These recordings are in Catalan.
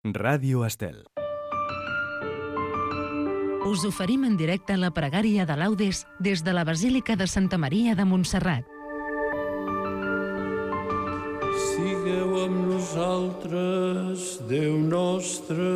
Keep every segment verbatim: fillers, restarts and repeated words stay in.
Ràdio Estel. Us oferim en directe la pregària de laudes des de la Basílica de Santa Maria de Montserrat. Sigueu amb nosaltres, Déu nostre.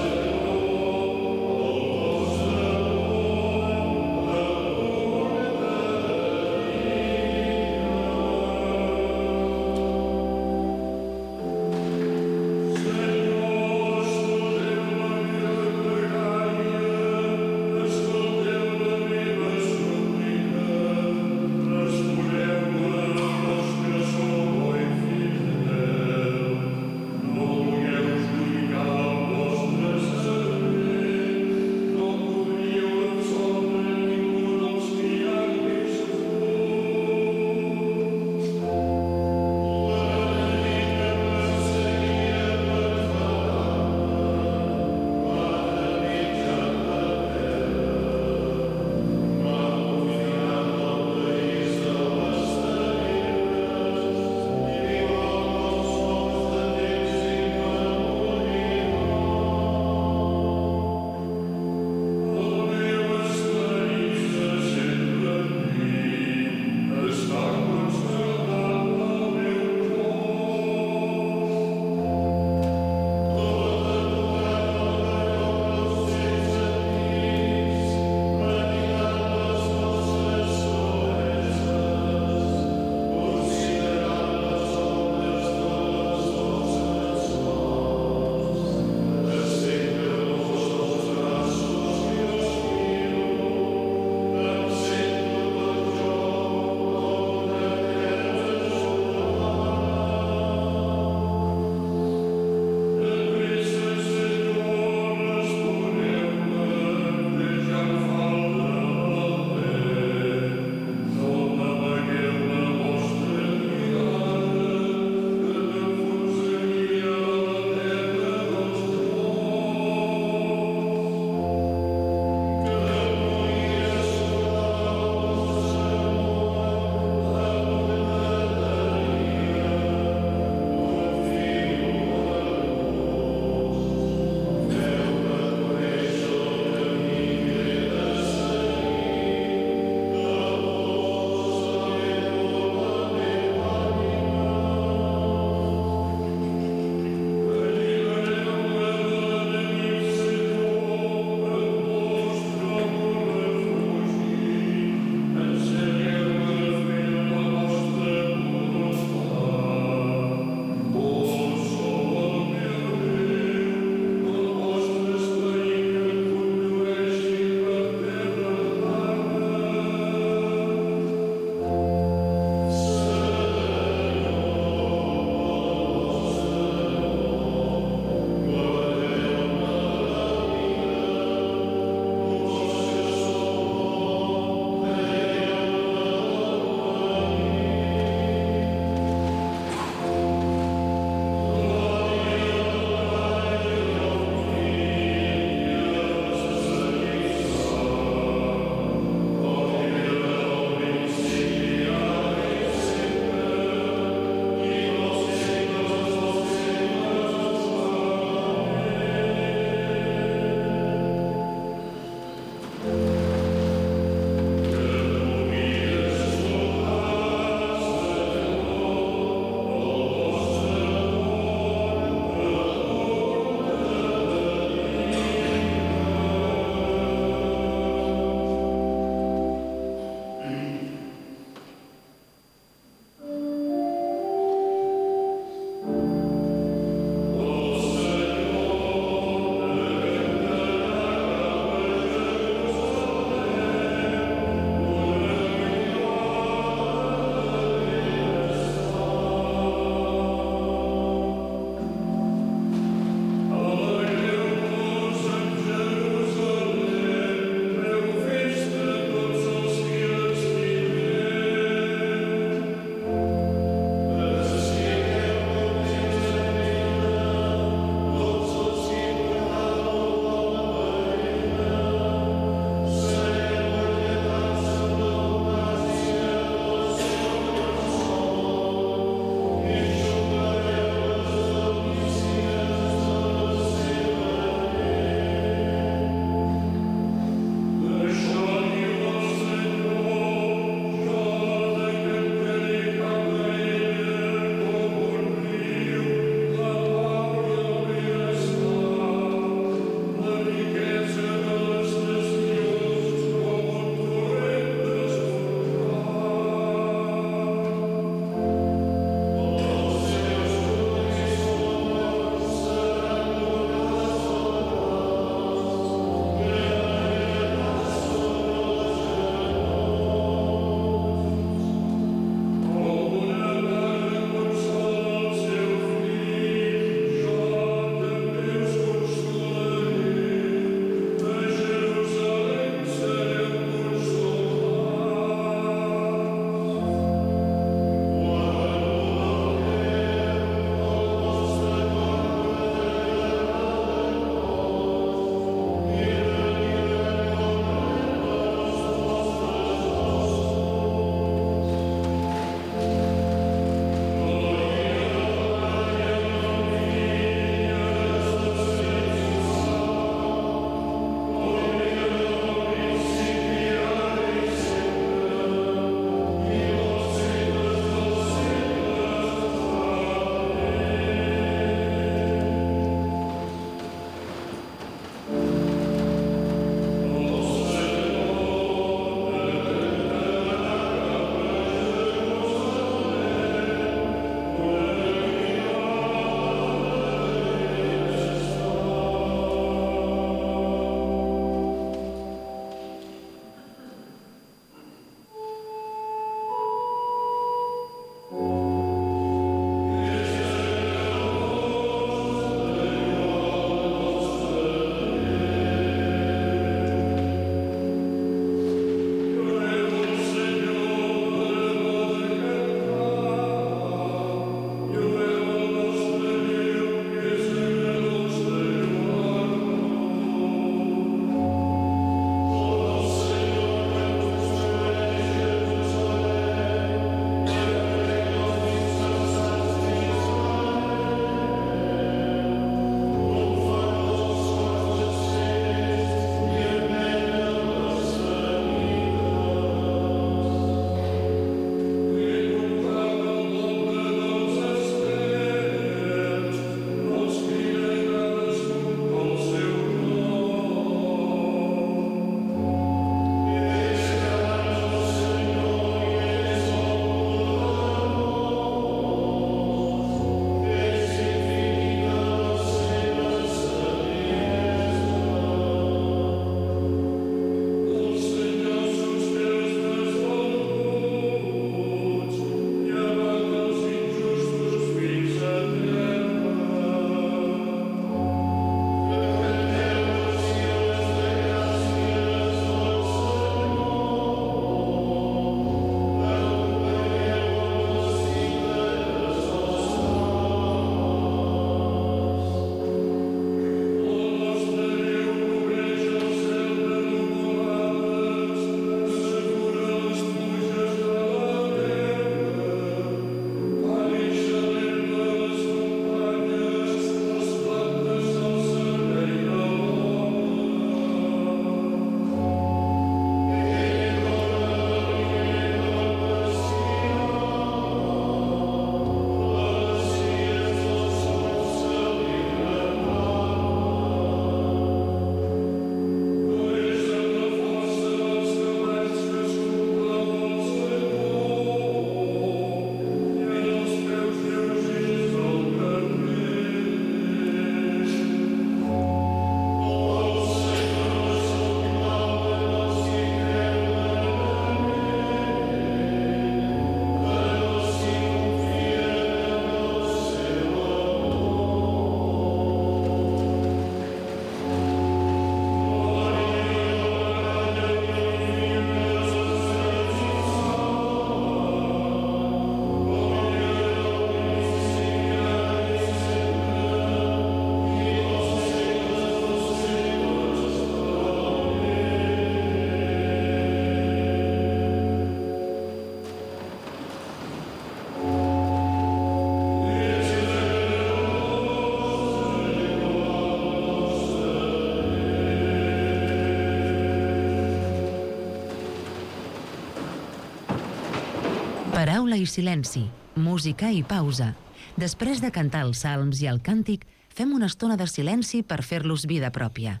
Paraula i silenci, música i pausa. Després de cantar els salms i el càntic, fem una estona de silenci per fer-los vida pròpia.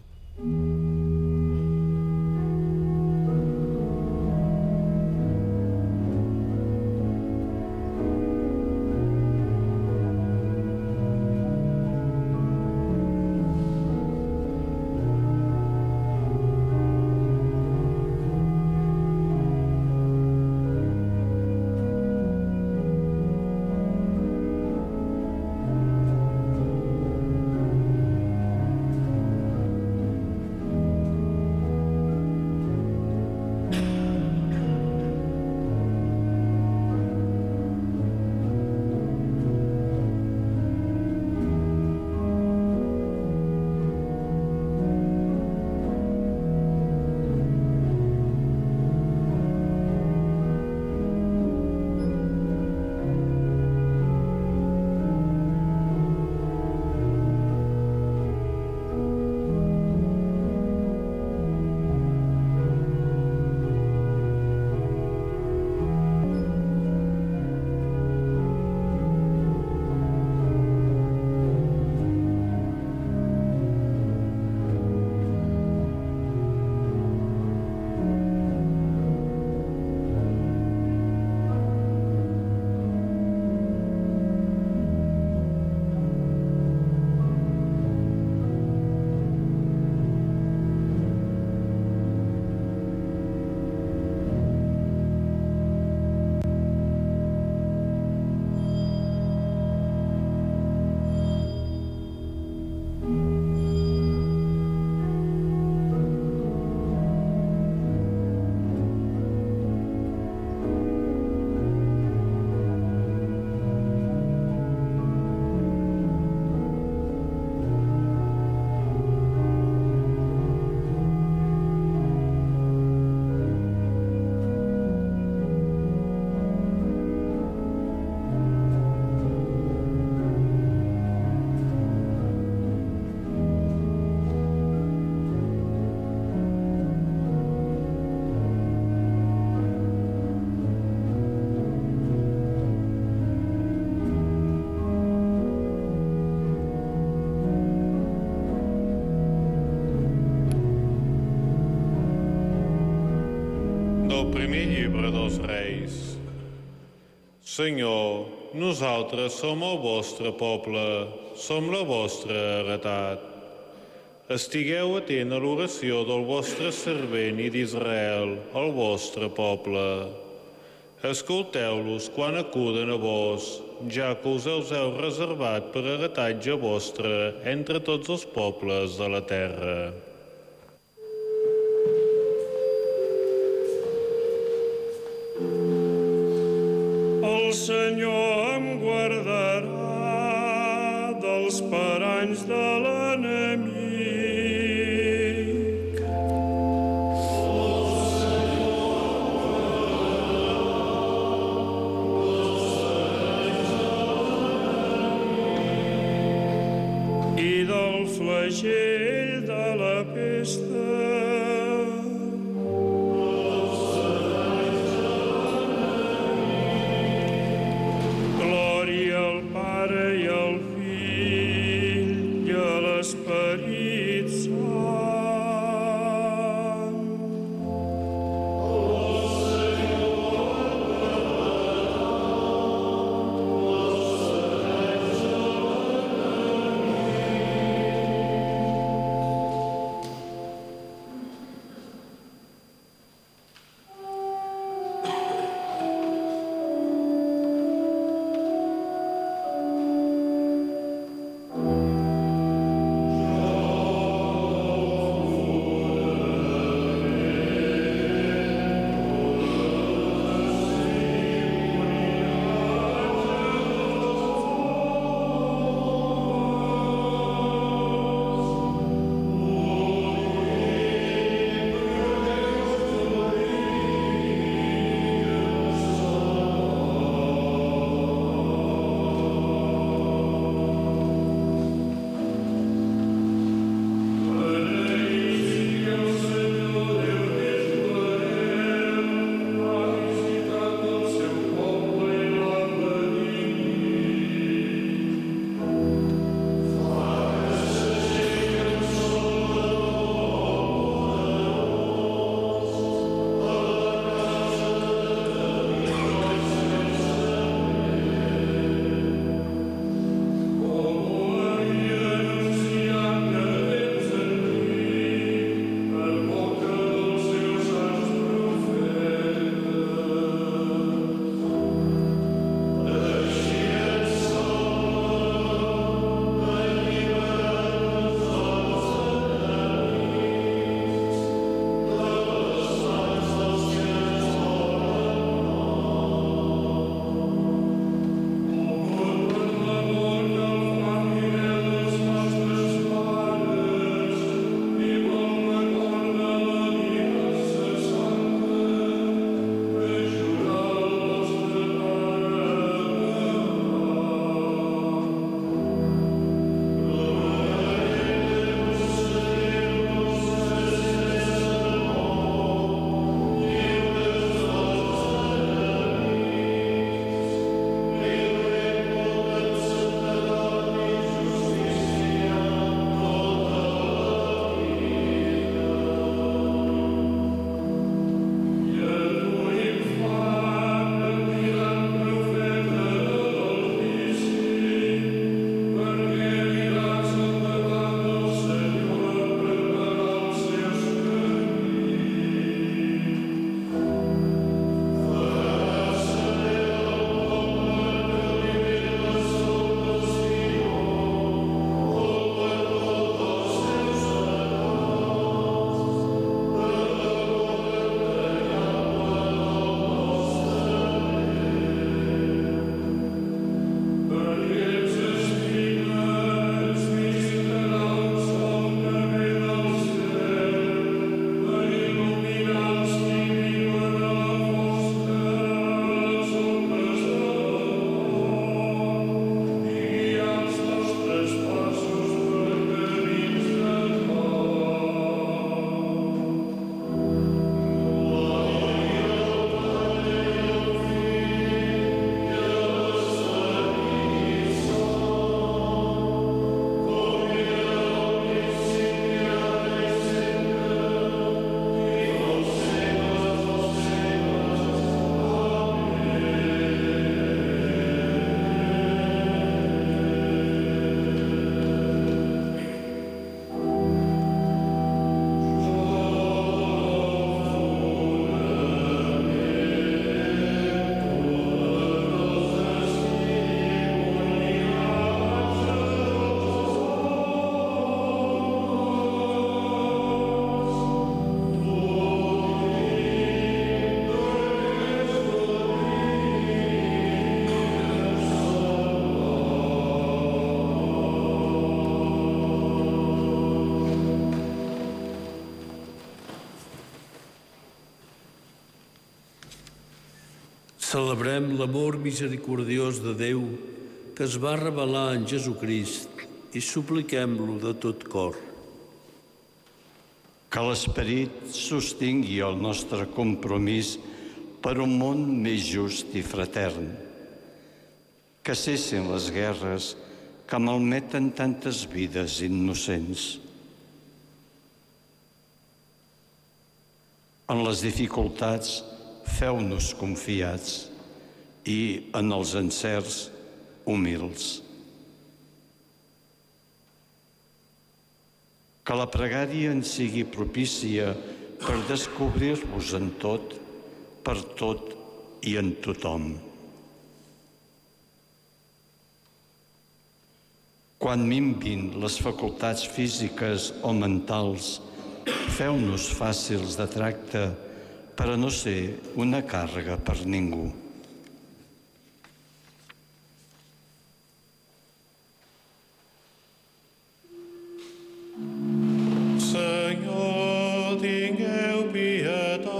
Del primer llibre dels Reis. Senyor, nosaltres som el vostre poble, som la vostra heretat. Estigueu atent a l'oració del vostre servent i d'Israel, el vostre poble. Escolteu-los quan acuden a vos, ja que us els heu reservat per heretatge vostre entre tots els pobles de la terra. El Senyor em guardarà dels paranys de l'enemic. El Senyor em guardarà i del flagell de la pesta. Celebrem l'amor misericordiós de Déu que es va revelar en Jesucrist i supliquem-lo de tot cor. Que l'Esperit sostingui el nostre compromís per un món més just i fratern. Que cessin les guerres que malmeten tantes vides innocents. En les dificultats, feu-nos confiats i en els encerts, humils. Que la pregària ens sigui propícia per descobrir-vos en tot, per tot i en tothom. Quan minvin les facultats físiques o mentals, feu-nos fàcils de tracte per a no ser una càrrega per ningú. Senyor, tingueu pietat.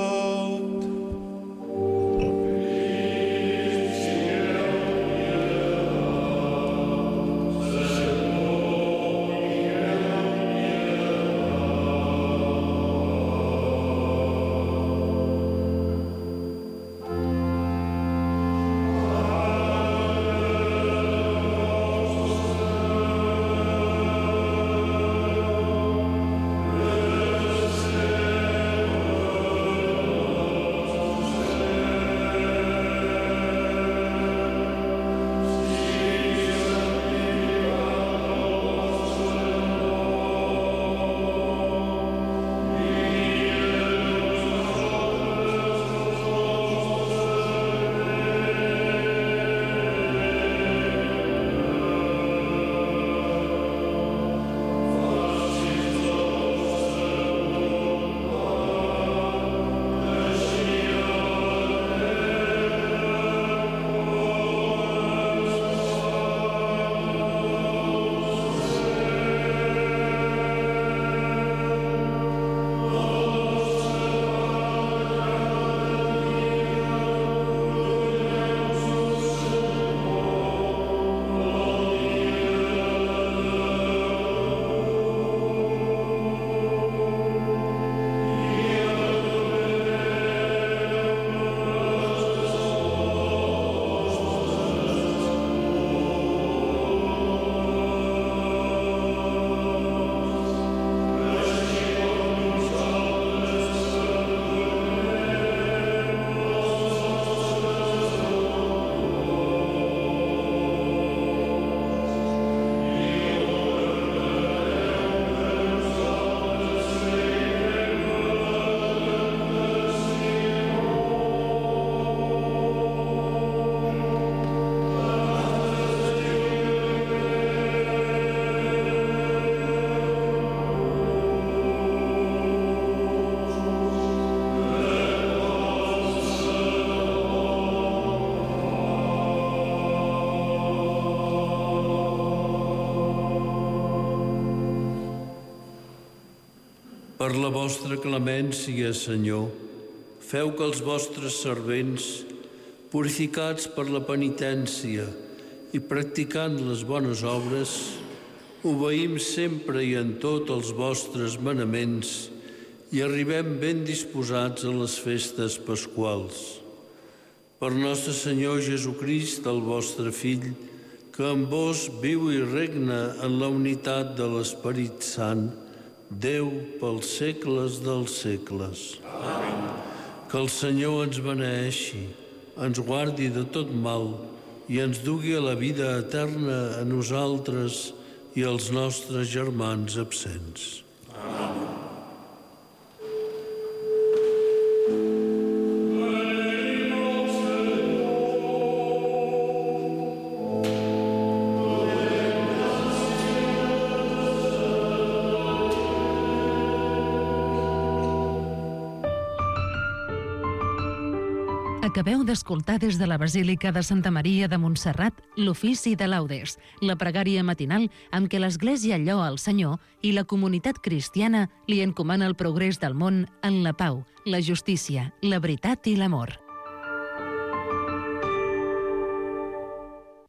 Per la vostra clemència, Senyor, feu que els vostres servents, purificats per la penitència i practicant les bones obres, obeïm sempre i en tot els vostres manaments i arribem ben disposats a les festes pasquals. Per nostre Senyor Jesucrist, el vostre Fill, que amb vos viu i regna en la unitat de l'Esperit Sant, Déu pels segles dels segles. Amén. Que el Senyor ens beneeixi, ens guardi de tot mal i ens dugui a la vida eterna a nosaltres i als nostres germans absents. Amén. Acabeu d'escoltar des de la Basílica de Santa Maria de Montserrat l'ofici de laudes, la pregària matinal amb què l'Església lloa al Senyor i la comunitat cristiana li encomana el progrés del món en la pau, la justícia, la veritat i l'amor.